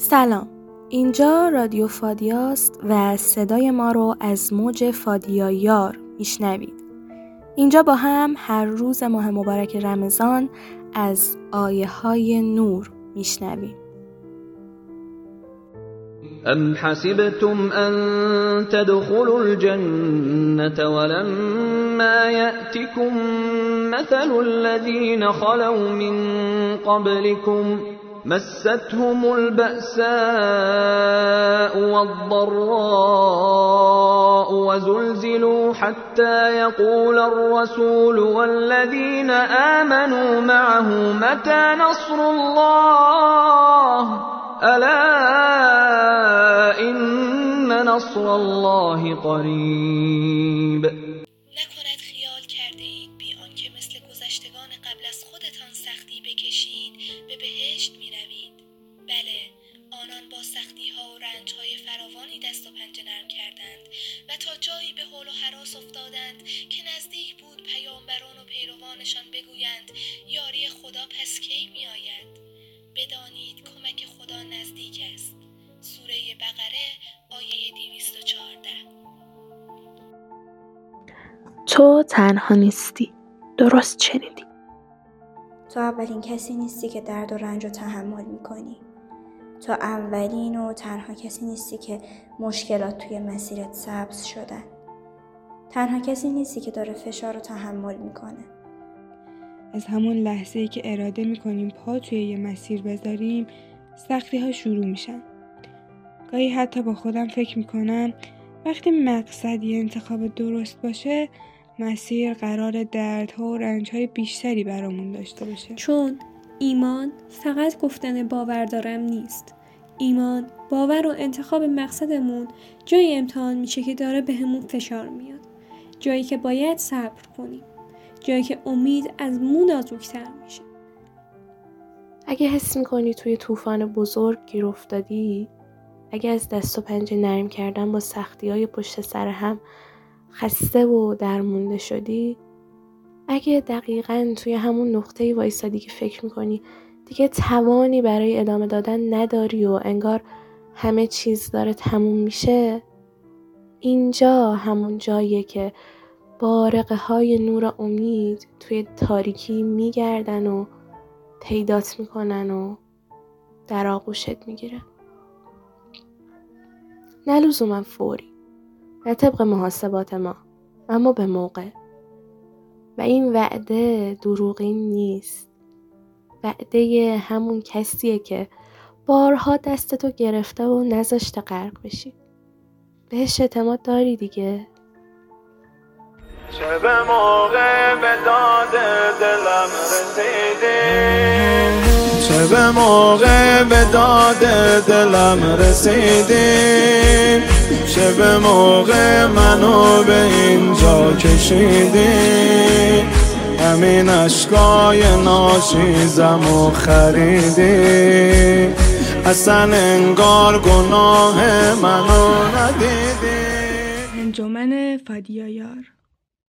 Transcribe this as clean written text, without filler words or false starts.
سلام، اینجا رادیو فادیاست و صدای ما رو از موج فادیایار میشنوید. اینجا با هم هر روز ماه مبارک رمضان از آیه‌های نور میشنویم. ام حسبتم ان تدخلوا الجنة ولما يأتكم مثل الذين خلوا من قبلكم مستهم البأساء والضراء وزلزلوا حتى يقول الرسول والذين آمنوا معه متى نصر الله الا ان نصر الله قریب. نکند خیال کرده اید بی آنکه مثل گذشتگان قبل از خودتان سختی بکشید به بهشت می روید. بله، آنان با سختی ها و رنج های فراوانی دست و پنجه نرم کردند و تا جایی به حول و هراس افتادند که نزدیک بود پیامبران و پیروانشان بگویند یاری خدا پس کی می آید؟ بدانید کمک خدا نزدیک است. سوره بقره آیه 214. تو تنها نیستی، درست شنیدی. تو اولین کسی نیستی که درد و رنج رو تحمل میکنی. تو اولین و تنها کسی نیستی که مشکلات توی مسیرت سبز شدن. تنها کسی نیستی که داره فشار رو تحمل میکنه. از همون لحظه‌ای که اراده میکنیم پا توی یه مسیر بذاریم، سختی ها شروع میشن. گاهی حتی با خودم فکر میکنم وقتی مقصد یه انتخاب درست باشه، مسیر قرار دردها و رنجهای بیشتری برامون داشته باشه. چون ایمان فقط گفتن باور دارم نیست. ایمان، باور و انتخاب مقصدمون جایی امتحان میشه که داره بهمون فشار میاد. جایی که باید صبر کنیم. جایی که امید از مو نازک‌تر میشه. اگه حس میکنی توی طوفان بزرگ گیر افتادی، اگه از دست و پنجه نرم کردن با سختی‌های پشت سر هم خسته و درمونده شدی، اگه دقیقاً توی همون نقطه‌ای وایسادی که فکر میکنی دیگه توانی برای ادامه دادن نداری و انگار همه چیز داره تموم میشه، اینجا همون جاییه که بارقه های نور امید توی تاریکی میگردن و پیدات میکنن و در آغوشت میگیرن. نه لزوما فوری، نه طبق محاسبات ما، اما به موقع. و این وعده دروغین نیست. وعده همون کسیه که بارها دستتو گرفته و نذاشته غرق بشی. بهش اعتماد داری دیگه. چه به موقع به داد دلم رسیدی، چه به موقع به داد دلم رسیدی، چه به موقع منو به اینجا کشیدی، همین اشکای ناشیزم و خریدی، اصلا انگار گناه منو ندیدی. انجمن فادیایار.